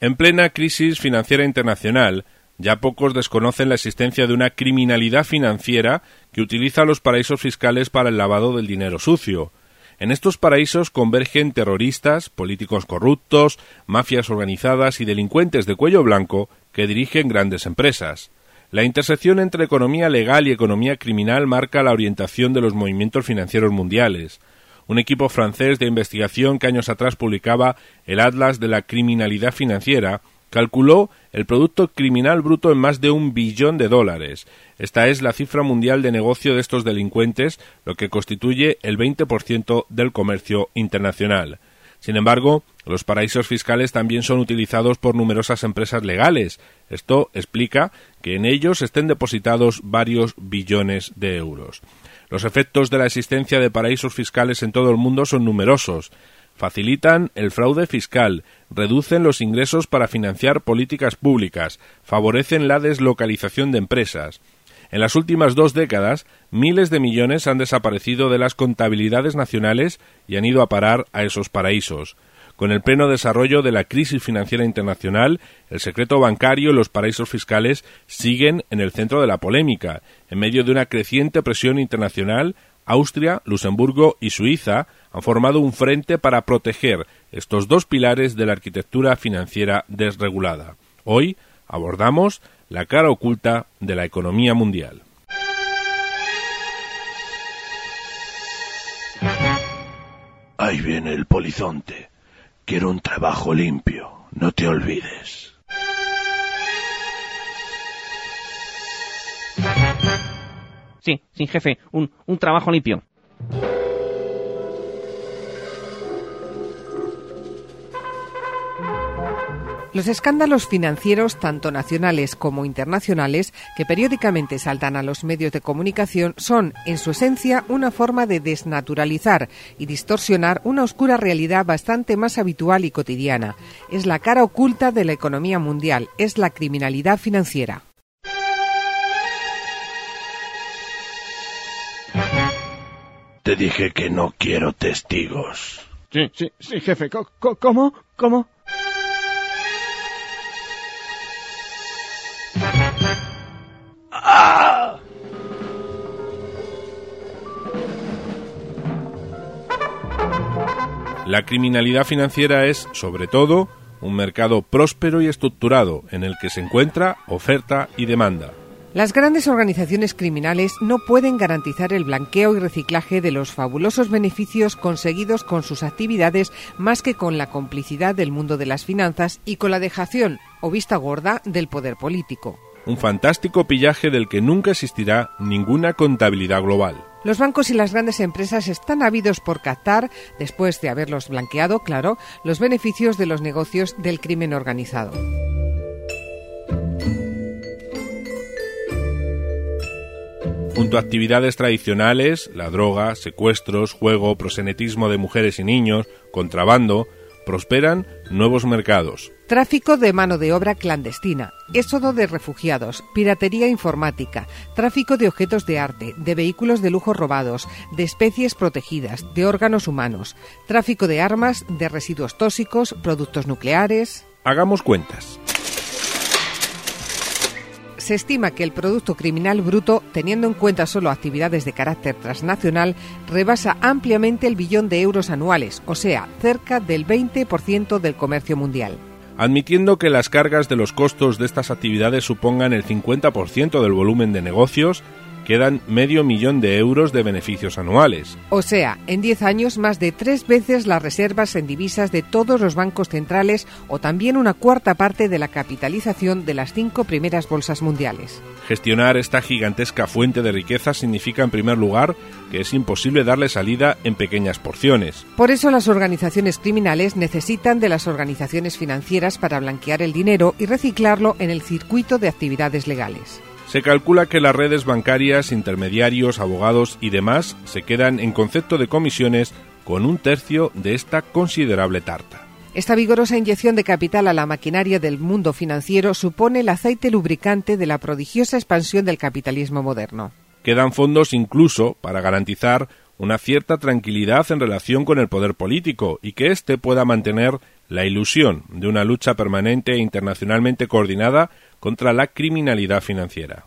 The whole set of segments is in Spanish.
En plena crisis financiera internacional, ya pocos desconocen la existencia de una criminalidad financiera que utiliza los paraísos fiscales para el lavado del dinero sucio. En estos paraísos convergen terroristas, políticos corruptos, mafias organizadas y delincuentes de cuello blanco que dirigen grandes empresas. La intersección entre economía legal y economía criminal marca la orientación de los movimientos financieros mundiales. Un equipo francés de investigación que años atrás publicaba el Atlas de la Criminalidad Financiera calculó el producto criminal bruto en más de $1 billón. Esta es la cifra mundial de negocio de estos delincuentes, lo que constituye el 20% del comercio internacional. Sin embargo, los paraísos fiscales también son utilizados por numerosas empresas legales. Esto explica que en ellos estén depositados varios billones de euros. Los efectos de la existencia de paraísos fiscales en todo el mundo son numerosos. Facilitan el fraude fiscal, reducen los ingresos para financiar políticas públicas, favorecen la deslocalización de empresas. En las últimas 2 décadas, miles de millones han desaparecido de las contabilidades nacionales y han ido a parar a esos paraísos. Con el pleno desarrollo de la crisis financiera internacional, el secreto bancario y los paraísos fiscales siguen en el centro de la polémica. En medio de una creciente presión internacional, Austria, Luxemburgo y Suiza han formado un frente para proteger estos 2 pilares de la arquitectura financiera desregulada. Hoy abordamos la cara oculta de la economía mundial. Ahí viene el polizonte. Quiero un trabajo limpio, no te olvides. Sí, jefe, un trabajo limpio. Los escándalos financieros, tanto nacionales como internacionales, que periódicamente saltan a los medios de comunicación, son, en su esencia, una forma de desnaturalizar y distorsionar una oscura realidad bastante más habitual y cotidiana. Es la cara oculta de la economía mundial, es la criminalidad financiera. Te dije que no quiero testigos. Sí, jefe. ¿Cómo? ¡Ah! La criminalidad financiera es, sobre todo, un mercado próspero y estructurado en el que se encuentra oferta y demanda. Las grandes organizaciones criminales no pueden garantizar el blanqueo y reciclaje de los fabulosos beneficios conseguidos con sus actividades más que con la complicidad del mundo de las finanzas y con la dejación o vista gorda del poder político. Un fantástico pillaje del que nunca existirá ninguna contabilidad global. Los bancos y las grandes empresas están ávidos por captar, después de haberlos blanqueado, claro, los beneficios de los negocios del crimen organizado. Junto a actividades tradicionales, la droga, secuestros, juego, proxenetismo de mujeres y niños, contrabando, prosperan nuevos mercados. Tráfico de mano de obra clandestina, éxodo de refugiados, piratería informática, tráfico de objetos de arte, de vehículos de lujo robados, de especies protegidas, de órganos humanos, tráfico de armas, de residuos tóxicos, productos nucleares. Hagamos cuentas. Se estima que el producto criminal bruto, teniendo en cuenta solo actividades de carácter transnacional, rebasa ampliamente el $1 billón anuales, o sea, cerca del 20% del comercio mundial. Admitiendo que las cargas de los costos de estas actividades supongan el 50% del volumen de negocios, quedan $500.000 de beneficios anuales. O sea, en 10 años más de 3 veces las reservas en divisas de todos los bancos centrales o también una cuarta parte de la capitalización de las 5 primeras bolsas mundiales. Gestionar esta gigantesca fuente de riqueza significa, en primer lugar, que es imposible darle salida en pequeñas porciones. Por eso las organizaciones criminales necesitan de las organizaciones financieras para blanquear el dinero y reciclarlo en el circuito de actividades legales. Se calcula que las redes bancarias, intermediarios, abogados y demás se quedan en concepto de comisiones con 1/3 de esta considerable tarta. Esta vigorosa inyección de capital a la maquinaria del mundo financiero supone el aceite lubricante de la prodigiosa expansión del capitalismo moderno. Quedan fondos incluso para garantizar una cierta tranquilidad en relación con el poder político y que éste pueda mantener la ilusión de una lucha permanente e internacionalmente coordinada contra la criminalidad financiera.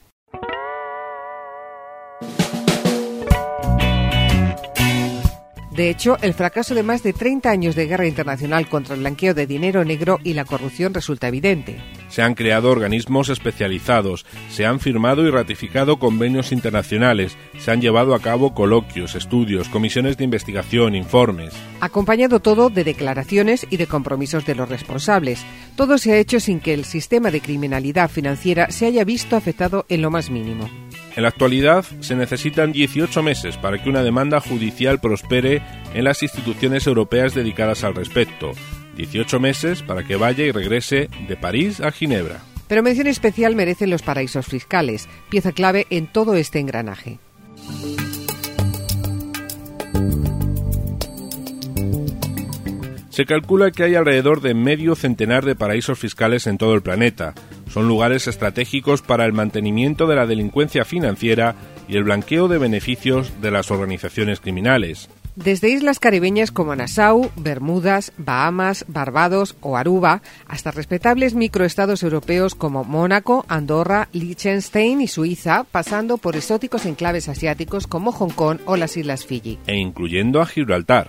De hecho, el fracaso de más de 30 años de guerra internacional contra el blanqueo de dinero negro y la corrupción resulta evidente. Se han creado organismos especializados, se han firmado y ratificado convenios internacionales, se han llevado a cabo coloquios, estudios, comisiones de investigación, informes. Acompañado todo de declaraciones y de compromisos de los responsables. Todo se ha hecho sin que el sistema de criminalidad financiera se haya visto afectado en lo más mínimo. En la actualidad se necesitan 18 meses para que una demanda judicial prospere en las instituciones europeas dedicadas al respecto. 18 meses para que vaya y regrese de París a Ginebra. Pero mención especial merecen los paraísos fiscales, pieza clave en todo este engranaje. Se calcula que hay alrededor de medio centenar de paraísos fiscales en todo el planeta. Son lugares estratégicos para el mantenimiento de la delincuencia financiera y el blanqueo de beneficios de las organizaciones criminales. Desde islas caribeñas como Nassau, Bermudas, Bahamas, Barbados o Aruba, hasta respetables microestados europeos como Mónaco, Andorra, Liechtenstein y Suiza, pasando por exóticos enclaves asiáticos como Hong Kong o las Islas Fiji. E incluyendo a Gibraltar.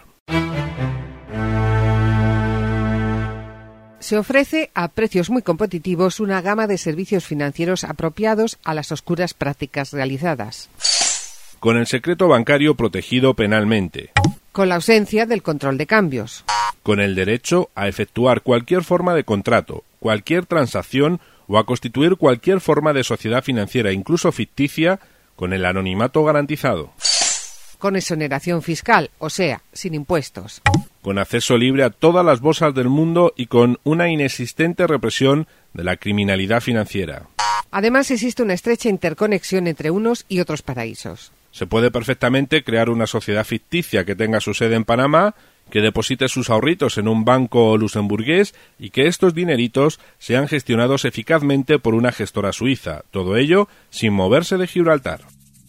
Se ofrece a precios muy competitivos una gama de servicios financieros apropiados a las oscuras prácticas realizadas. Con el secreto bancario protegido penalmente. Con la ausencia del control de cambios. Con el derecho a efectuar cualquier forma de contrato, cualquier transacción o a constituir cualquier forma de sociedad financiera, incluso ficticia, con el anonimato garantizado. Con exoneración fiscal, o sea, sin impuestos. Con acceso libre a todas las bolsas del mundo y con una inexistente represión de la criminalidad financiera. Además, existe una estrecha interconexión entre unos y otros paraísos. Se puede perfectamente crear una sociedad ficticia que tenga su sede en Panamá, que deposite sus ahorritos en un banco luxemburgués y que estos dineritos sean gestionados eficazmente por una gestora suiza. Todo ello sin moverse de Gibraltar.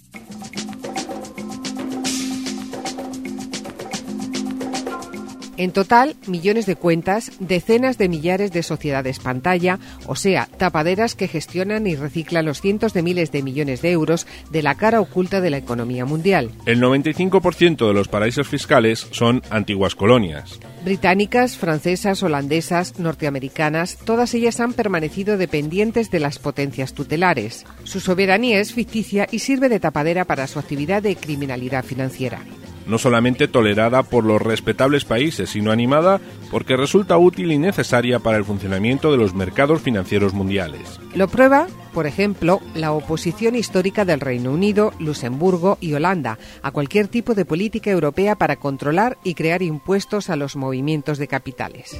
En total, millones de cuentas, decenas de millares de sociedades pantalla, o sea, tapaderas que gestionan y reciclan los cientos de miles de millones de euros de la cara oculta de la economía mundial. El 95% de los paraísos fiscales son antiguas colonias. Británicas, francesas, holandesas, norteamericanas, todas ellas han permanecido dependientes de las potencias tutelares. Su soberanía es ficticia y sirve de tapadera para su actividad de criminalidad financiera. No solamente tolerada por los respetables países, sino animada porque resulta útil y necesaria para el funcionamiento de los mercados financieros mundiales. Lo prueba, por ejemplo, la oposición histórica del Reino Unido, Luxemburgo y Holanda a cualquier tipo de política europea para controlar y crear impuestos a los movimientos de capitales.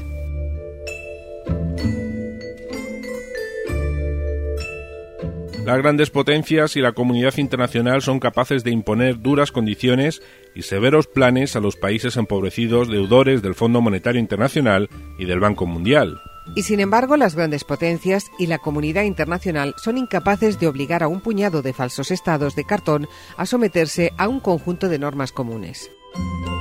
Las grandes potencias y la comunidad internacional son capaces de imponer duras condiciones y severos planes a los países empobrecidos deudores del Fondo Monetario Internacional y del Banco Mundial. Y sin embargo, las grandes potencias y la comunidad internacional son incapaces de obligar a un puñado de falsos estados de cartón a someterse a un conjunto de normas comunes.